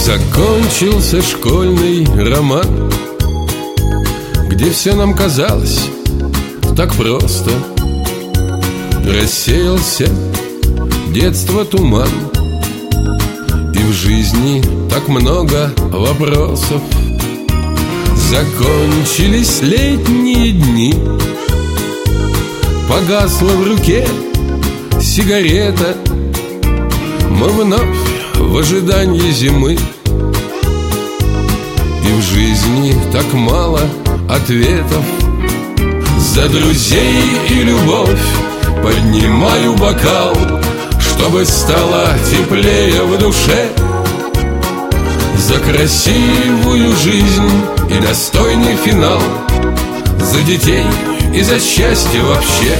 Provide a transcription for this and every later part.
Закончился школьный роман, где все нам казалось так просто. Рассеялся детство туман, и в жизни так много вопросов. Закончились летние дни, погасла в руке сигарета. Мы вновь в ожидании зимы, и в жизни так мало ответов. За друзей и любовь поднимаю бокал, чтобы стало теплее в душе. За красивую жизнь и достойный финал, за детей и за счастье вообще.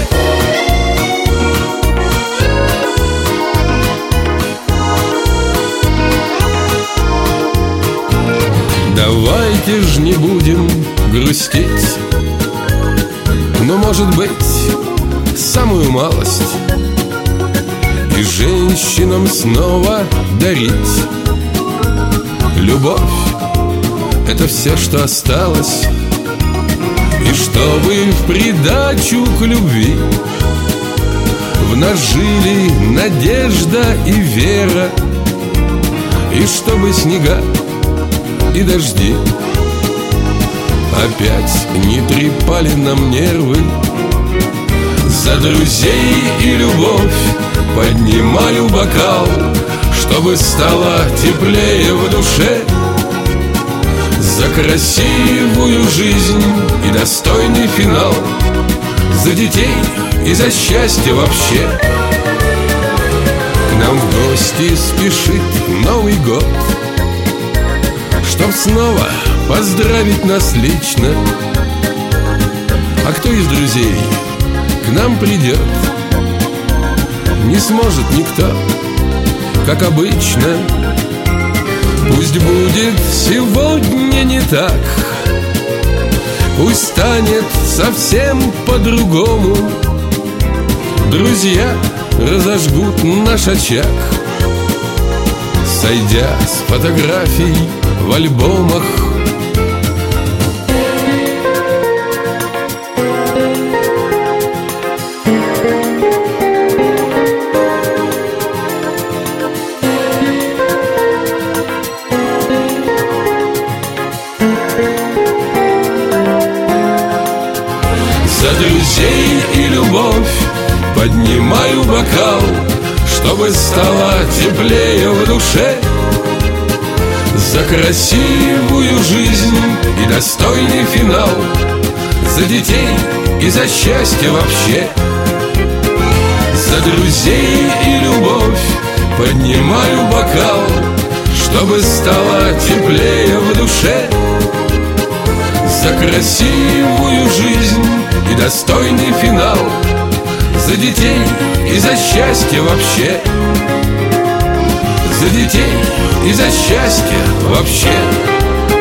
Давайте ж не будем грустить, но, может быть, самую малость, и женщинам снова дарить любовь. Это все, что осталось. И чтобы в придачу к любви в нас жили надежда и вера, и чтобы снега и дожди опять не трепали нам нервы. За друзей и любовь поднимаю бокал, чтобы стало теплее в душе. За красивую жизнь и достойный финал, за детей и за счастье вообще. К нам в гости спешит Новый год, чтоб снова поздравить нас лично. А кто из друзей к нам придет, не сможет никто, как обычно. Пусть будет сегодня не так, пусть станет совсем по-другому. Друзья разожгут наш очаг, сойдя с фотографий в альбомах. За друзей и любовь поднимаю бокал, чтобы стало теплее в душе. За красивую жизнь и достойный финал, за детей и за счастье вообще. За друзей и любовь поднимаю бокал, чтобы стало теплее в душе. За красивую жизнь и достойный финал, за детей и за счастье вообще. За детей и за счастье вообще.